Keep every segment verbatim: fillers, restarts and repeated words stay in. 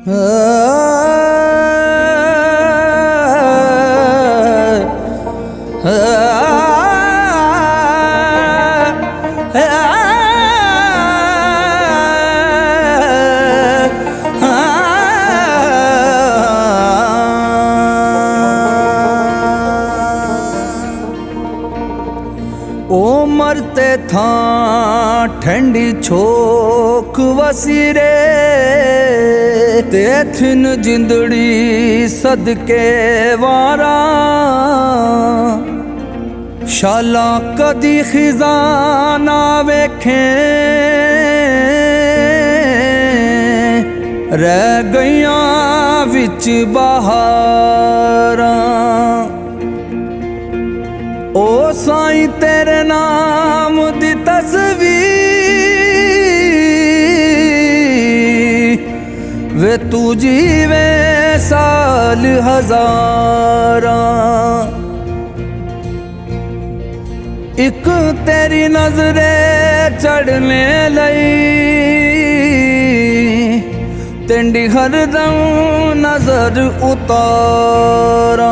ओ मरते था ठंडी छोक वसीरे ते थिन जिंदड़ी सदके वारा शाला कदी खिजाना वेखे रह गईया विच बहारा। ओ साईं तेरे नाम दी तस्वीर वे तू जीवे साल हजारा। एक तेरी नजरे चढ़ने लई तेंडी हरदम नजर उतारा।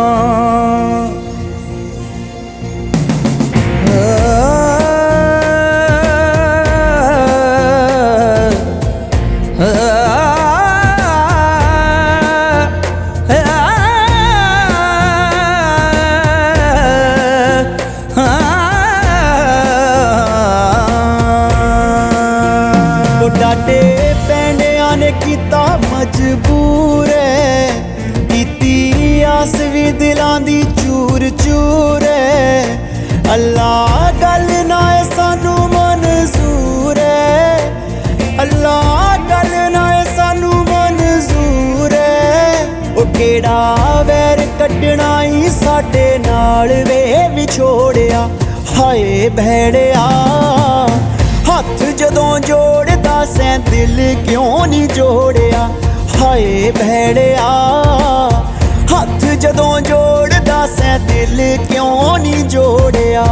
डाटे पैंडिया ने किता मजबूर है, कीती आस भी दिलां दी चूर चूर है। अल्लाह गल ना सानू मंजूर है, अल्लाह गल ना सानू मंजूर है। ओ केड़ा वैर कड्डना ही साडे नाल वे विछोड़िया, हाय भैड़िया हथ जदों जोड़दा सैं दिल क्यों नहीं जोड़िया, हाय भैड़िया हथ जदों जोड़दा सैं दिल क्यों नहीं जोड़िया।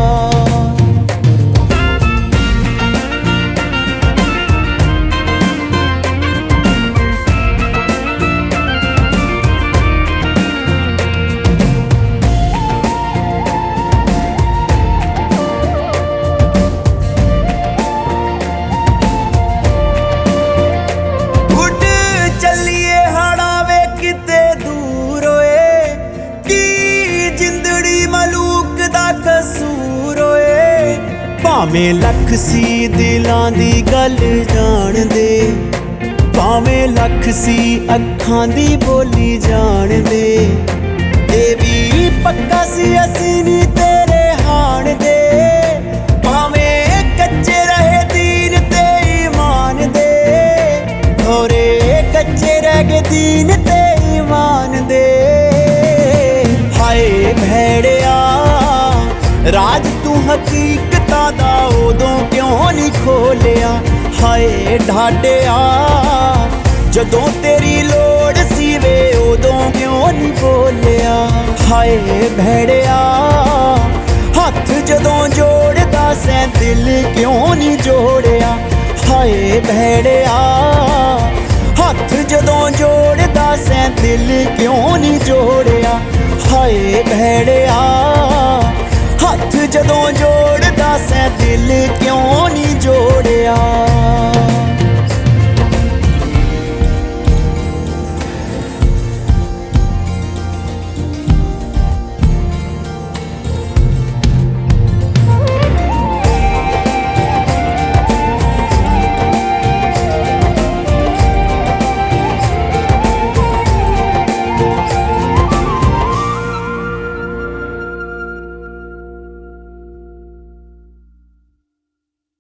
भावें लख सी दिलां दी गल जान दे, भावें लख सी अखां दी बोली जान दे। ए भी पक्का सी असी नी तेरे हाण दे, भावें कच्चे रहे दीन ते ईमान दे। थोरे कच्चे रह गए दीन ते ईमान दे। हाय भैड़िया राज तू हकीकता दा उदों क्यों नहीं खोलिया, हाय ढाडिया जदों तेरी लोड़ सी वे उदों क्यों नहीं बोलिया। हाय भैड़िया हथ जदों जोड़दा सैं दिल क्यों नहीं जोड़िया, हाय भैड़िया हथ जदों जोड़दा सैं दिल क्यों नहीं जोड़िया। हाय भैड़िया हथ जदों जोड़दा सैं दिल क्यों नहीं जोड़